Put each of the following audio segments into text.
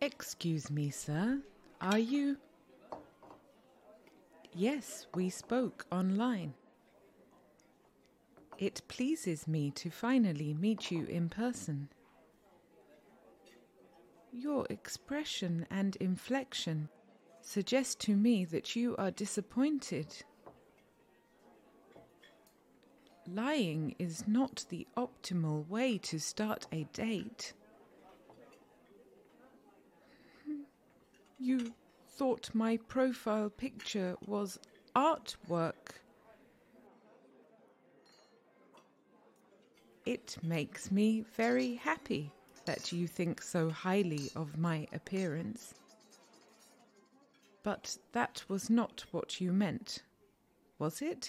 Excuse me, sir. Are you... Yes, we spoke online. It pleases me to finally meet you in person. Your expression and inflection suggest to me that you are disappointed. Lying is not the optimal way to start a date. You thought my profile picture was artwork. It makes me very happy that you think so highly of my appearance. But that was not what you meant, was it?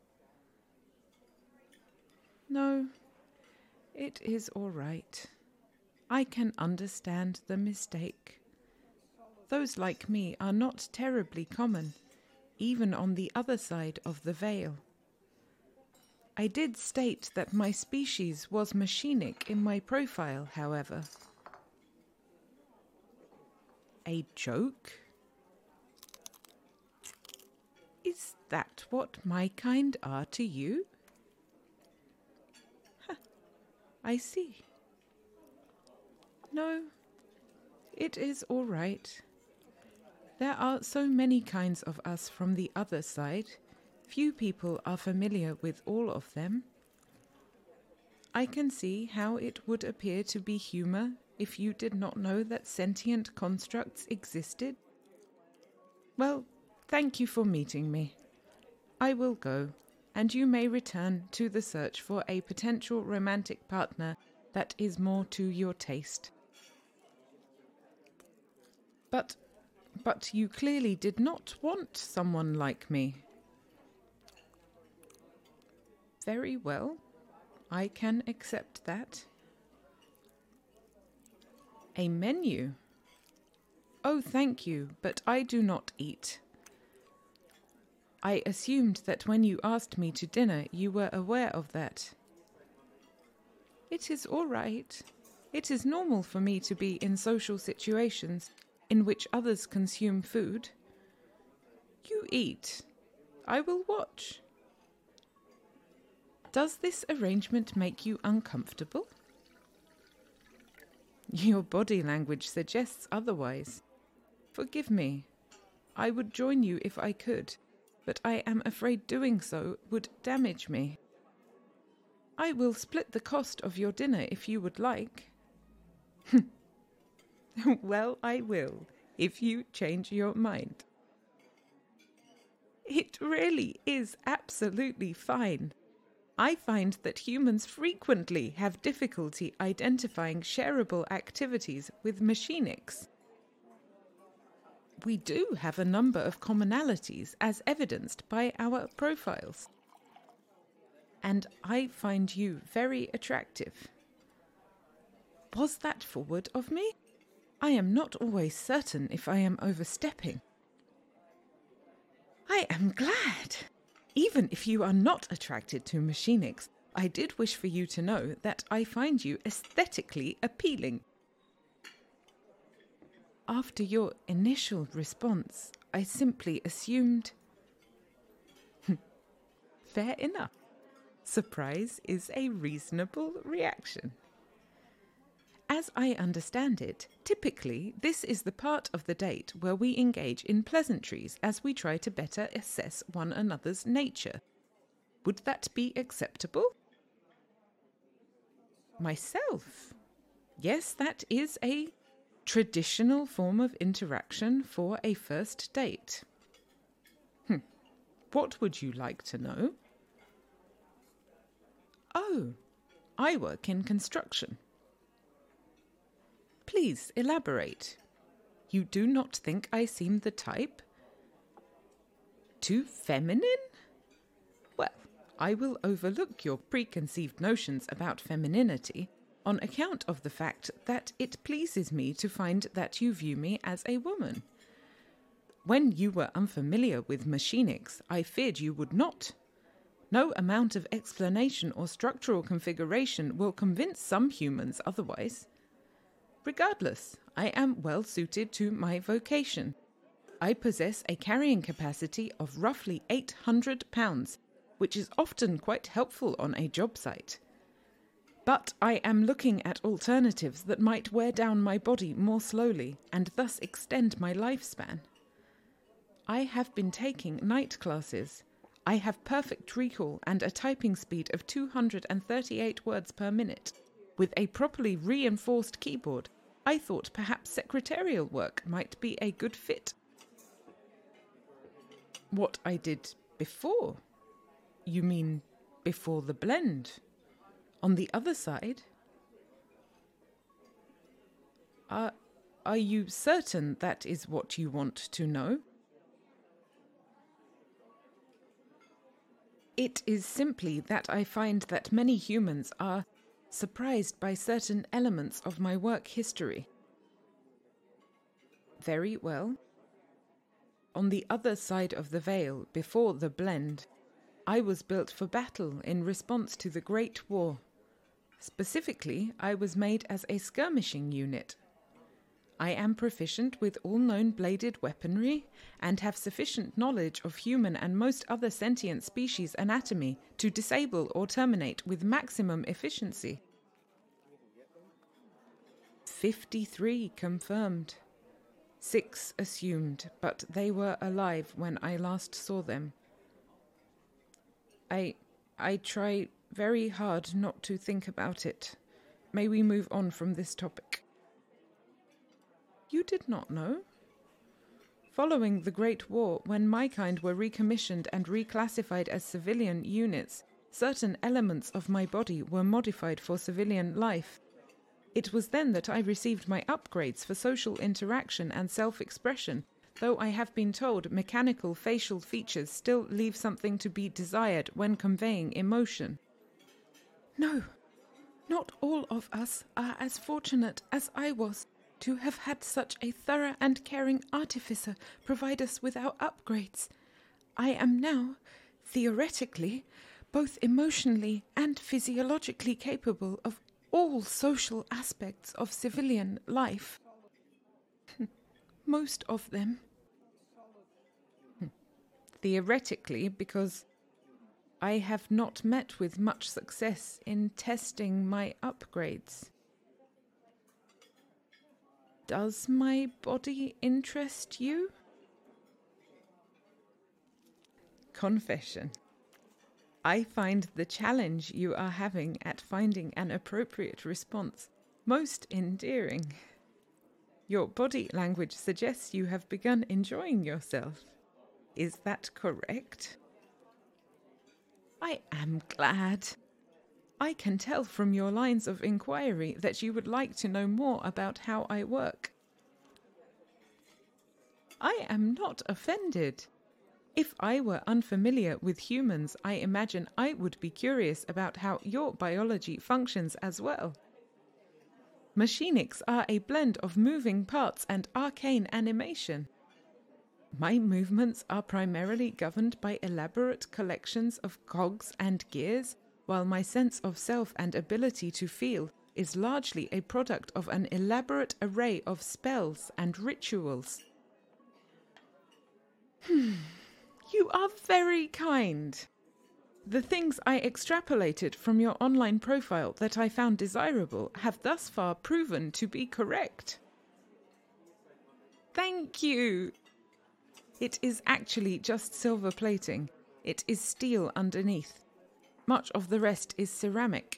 No, it is all right. I can understand the mistake. Those like me are not terribly common, even on the other side of the veil. I did state that my species was machinic in my profile, however. A joke? Is that what my kind are to you? I see. No, it is all right. There are so many kinds of us from the other side. Few people are familiar with all of them. I can see how it would appear to be humour if you did not know that sentient constructs existed. Well, thank you for meeting me. I will go, and you may return to the search for a potential romantic partner that is more to your taste. But you clearly did not want someone like me. Very well, I can accept that. A menu? Oh, thank you, but I do not eat. I assumed that when you asked me to dinner, you were aware of that. It is all right. It is normal for me to be in social situations in which others consume food. You eat. I will watch. Does this arrangement make you uncomfortable? Your body language suggests otherwise. Forgive me. I would join you if I could, but I am afraid doing so would damage me. I will split the cost of your dinner if you would like. Well, I will, if you change your mind. It really is absolutely fine. I find that humans frequently have difficulty identifying shareable activities with machinics. We do have a number of commonalities as evidenced by our profiles. And I find you very attractive. Was that forward of me? I am not always certain if I am overstepping. I am glad. Even if you are not attracted to machinics, I did wish for you to know that I find you aesthetically appealing. After your initial response, I simply assumed... Fair enough. Surprise is a reasonable reaction. As I understand it, typically this is the part of the date where we engage in pleasantries as we try to better assess one another's nature. Would that be acceptable? Myself? Yes, that is a traditional form of interaction for a first date. What would you like to know? Oh, I work in construction. Please elaborate. You do not think I seem the type? Too feminine? Well, I will overlook your preconceived notions about femininity on account of the fact that it pleases me to find that you view me as a woman. When you were unfamiliar with machinics, I feared you would not. No amount of explanation or structural configuration will convince some humans otherwise. Regardless, I am well suited to my vocation. I possess a carrying capacity of roughly 800 pounds, which is often quite helpful on a job site. But I am looking at alternatives that might wear down my body more slowly and thus extend my lifespan. I have been taking night classes. I have perfect recall and a typing speed of 238 words per minute. With a properly reinforced keyboard, I thought perhaps secretarial work might be a good fit. What I did before? You mean before the blend? On the other side? Are you certain that is what you want to know? It is simply that I find that many humans are surprised by certain elements of my work history. Very well. On the other side of the veil, before the blend, I was built for battle in response to the Great War. Specifically, I was made as a skirmishing unit. I am proficient with all known bladed weaponry and have sufficient knowledge of human and most other sentient species' anatomy to disable or terminate with maximum efficiency. 53 confirmed. 6 assumed, but they were alive when I last saw them. I try very hard not to think about it. May we move on from this topic? You did not know? Following the Great War, when my kind were recommissioned and reclassified as civilian units, certain elements of my body were modified for civilian life. It was then that I received my upgrades for social interaction and self-expression, though I have been told mechanical facial features still leave something to be desired when conveying emotion. No, not all of us are as fortunate as I was to have had such a thorough and caring artificer provide us with our upgrades. I am now, theoretically, both emotionally and physiologically capable of all social aspects of civilian life. Most of them. Theoretically, because I have not met with much success in testing my upgrades. Does my body interest you? Confession. I find the challenge you are having at finding an appropriate response most endearing. Your body language suggests you have begun enjoying yourself. Is that correct? I am glad. I can tell from your lines of inquiry that you would like to know more about how I work. I am not offended. If I were unfamiliar with humans, I imagine I would be curious about how your biology functions as well. Machinics are a blend of moving parts and arcane animation. My movements are primarily governed by elaborate collections of cogs and gears, while my sense of self and ability to feel is largely a product of an elaborate array of spells and rituals. You are very kind. The things I extrapolated from your online profile that I found desirable have thus far proven to be correct. Thank you. It is actually just silver plating. It is steel underneath. Much of the rest is ceramic.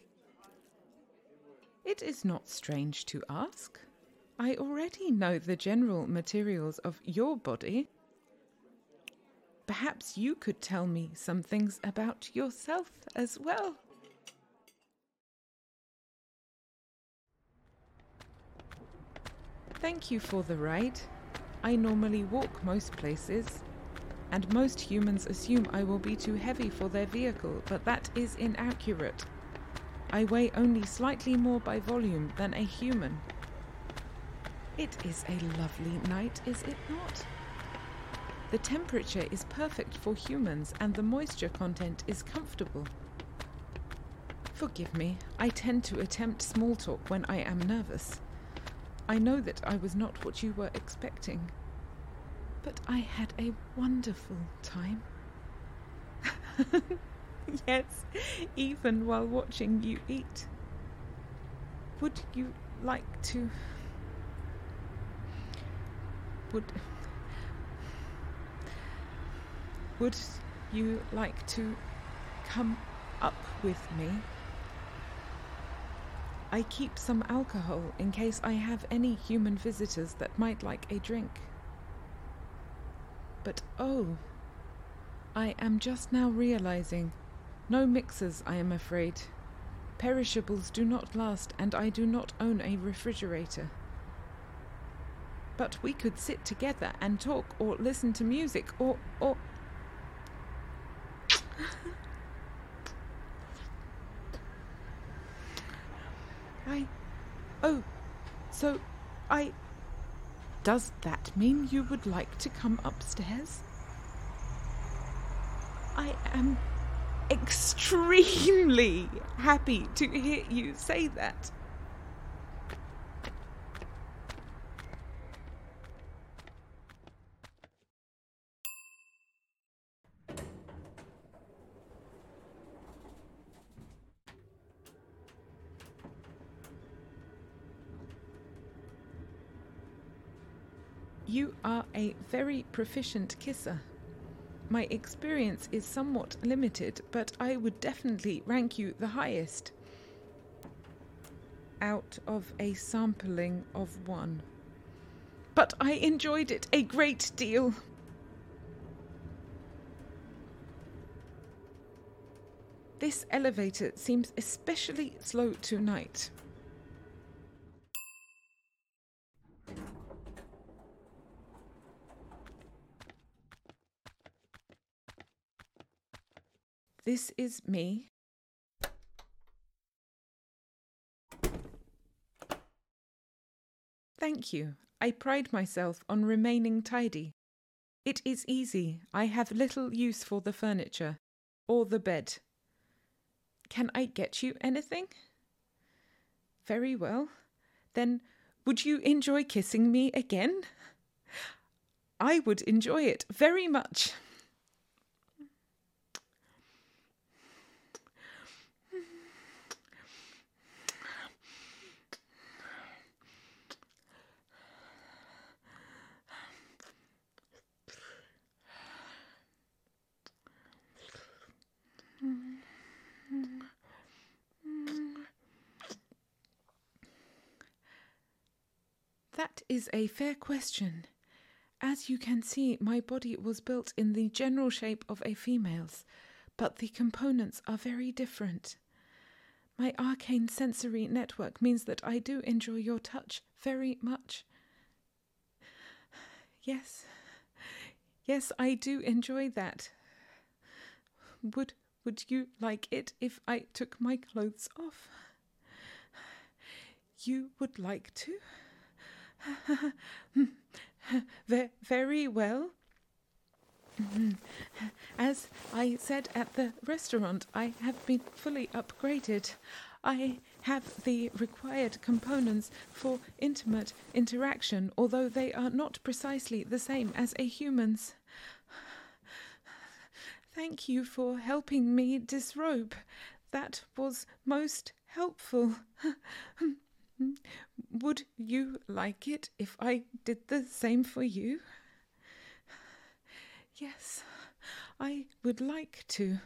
It is not strange to ask. I already know the general materials of your body. Perhaps you could tell me some things about yourself as well. Thank you for the ride. I normally walk most places, and most humans assume I will be too heavy for their vehicle, but that is inaccurate. I weigh only slightly more by volume than a human. It is a lovely night, is it not? The temperature is perfect for humans and the moisture content is comfortable. Forgive me, I tend to attempt small talk when I am nervous. I know that I was not what you were expecting, but I had a wonderful time. Yes, even while watching you eat. Would you like to... Would you like to come up with me? I keep some alcohol in case I have any human visitors that might like a drink. But oh, I am just now realizing, no mixers, I am afraid. Perishables do not last, and I do not own a refrigerator. But we could sit together and talk, or listen to music, or... Does that mean you would like to come upstairs? I am extremely happy to hear you say that. You are a very proficient kisser. My experience is somewhat limited, but I would definitely rank you the highest out of a sampling of 1. But I enjoyed it a great deal. This elevator seems especially slow tonight. This is me. Thank you. I pride myself on remaining tidy. It is easy. I have little use for the furniture or the bed. Can I get you anything? Very well. Then would you enjoy kissing me again? I would enjoy it very much. That is a fair question. As you can see, my body was built in the general shape of a female's, but the components are very different. My arcane sensory network means that I do enjoy your touch very much. Yes, I do enjoy that. Would you like it if I took my clothes off? You would like to? Very well. As I said at the restaurant, I have been fully upgraded. I have the required components for intimate interaction, although they are not precisely the same as a human's. Thank you for helping me disrobe. That was most helpful. Would you like it if I did the same for you? Yes, I would like to.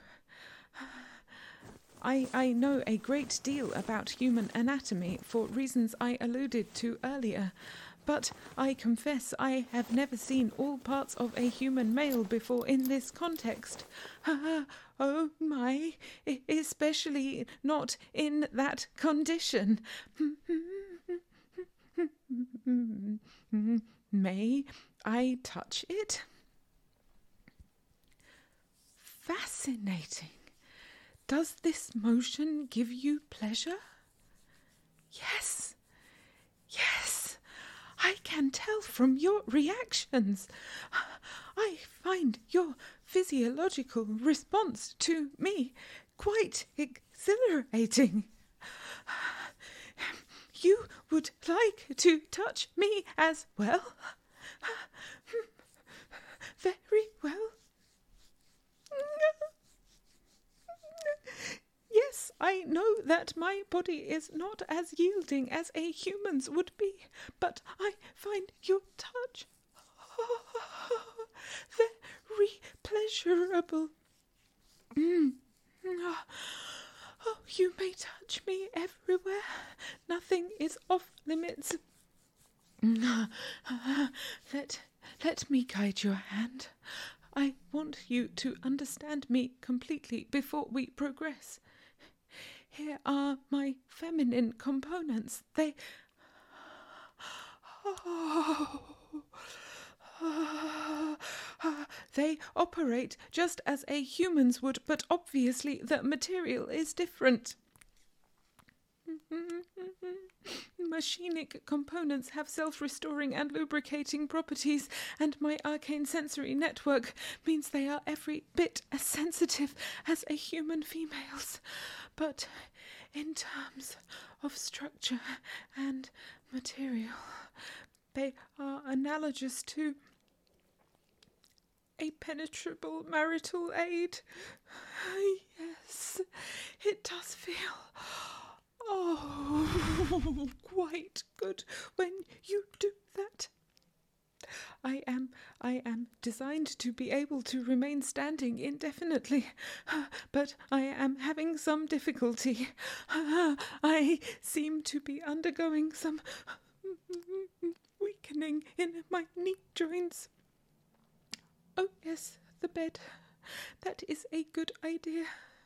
I know a great deal about human anatomy for reasons I alluded to earlier, but I confess I have never seen all parts of a human male before in this context. Oh my, especially not in that condition. May I touch it? Fascinating. Does this motion give you pleasure? Yes. I can tell from your reactions. I find your physiological response to me quite exhilarating. you would like to touch me as well? Very well. Yes, I know that my body is not as yielding as a human's would be, but I find your touch very pleasurable. Oh, you may touch me everywhere. Nothing is off limits. Let me guide your hand. I want you to understand me completely before we progress. Here are my feminine components. They operate just as a human's would, but obviously the material is different. Machinic components have self-restoring and lubricating properties, and my arcane sensory network means they are every bit as sensitive as a human female's. But in terms of structure and material, they are analogous to a penetrable marital aid. Yes, it does feel quite good when you do that. I am designed to be able to remain standing indefinitely, but I am having some difficulty. I seem to be undergoing some weakening in my knee joints. Oh yes, the bed. That is a good idea.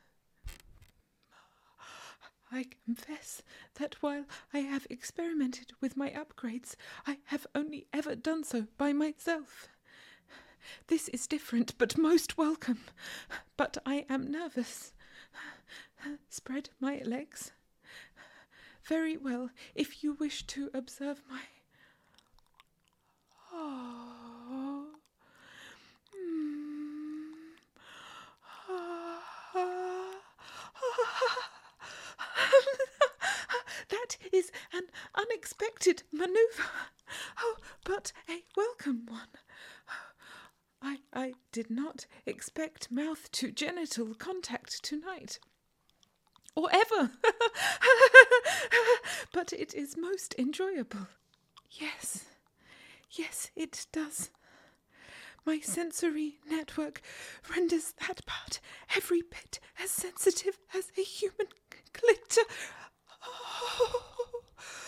I confess that while I have experimented with my upgrades, I have only ever done so by myself. This is different, but most welcome. But I am nervous. Spread my legs. Very well, if you wish to observe my... That is an unexpected manoeuvre. Oh, but a welcome one. I did not expect mouth to genital contact tonight. Or ever. But it is most enjoyable. Yes, it does. My sensory network renders that part every bit as sensitive as a human glitter. Oh.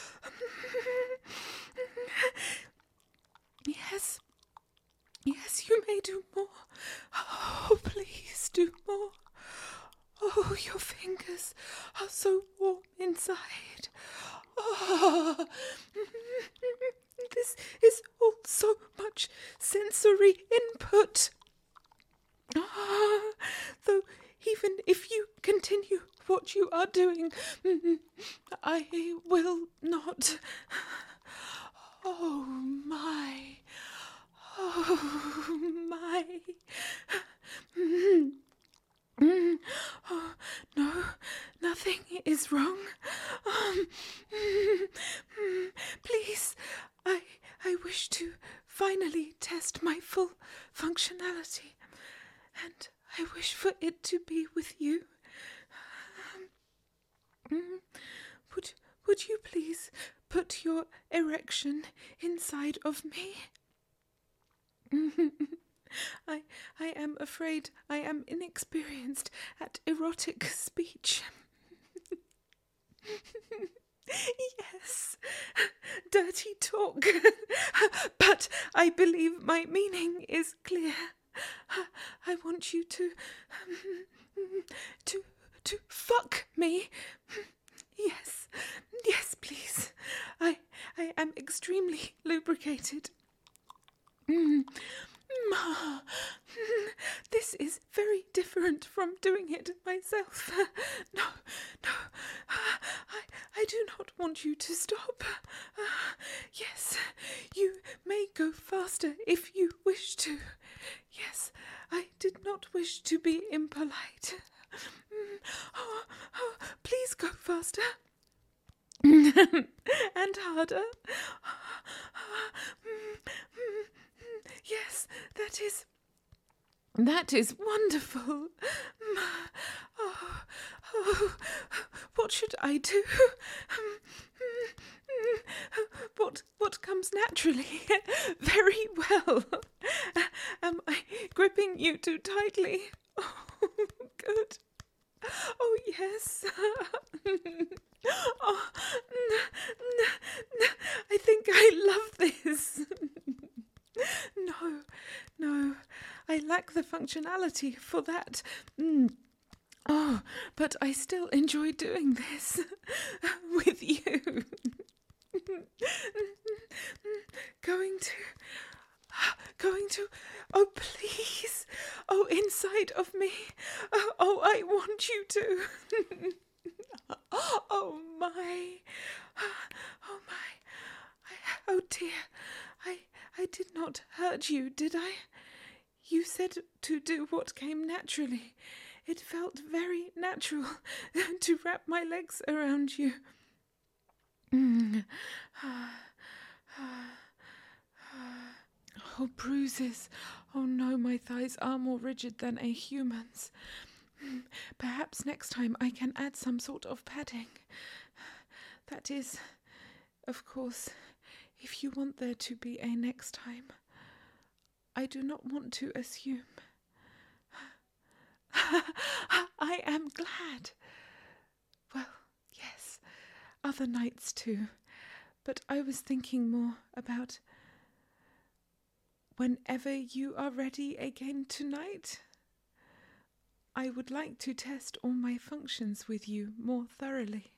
Yes, you may do more. Oh, please do more. Oh, your fingers are so warm inside. Oh. This is all so much sensory input. Though even if you continue what you are doing, I will not. Oh my. Oh, no, nothing is wrong. Please, I wish to finally test my full functionality, and I wish for it to be with you. Would you please put your erection inside of me? I am afraid I am inexperienced at erotic speech. Yes, dirty talk, but I believe my meaning is clear. I want you to fuck me. Yes, please. I am extremely lubricated. This is very different from doing it myself. No, I do not want you to stop. Yes, you may go faster if you wish to. Yes, I did not wish to be impolite. Please go faster. and harder. Yes, that is wonderful. What should I do? What comes naturally? Very well. Am I gripping you too tightly? Oh, good. Oh, yes. Oh, I think I love this. No, I lack the functionality for that. Oh, but I still enjoy doing this with you. Going to, oh please, oh inside of me, oh I want you to. Oh my, oh dear, I did not hurt you, did I? You said to do what came naturally. It felt very natural to wrap my legs around you. Oh, bruises. Oh no, my thighs are more rigid than a human's. Perhaps next time I can add some sort of padding. That is, of course, if you want there to be a next time. I do not want to assume. I am glad. Well, yes, other nights too. But I was thinking more about whenever you are ready again tonight. I would like to test all my functions with you more thoroughly.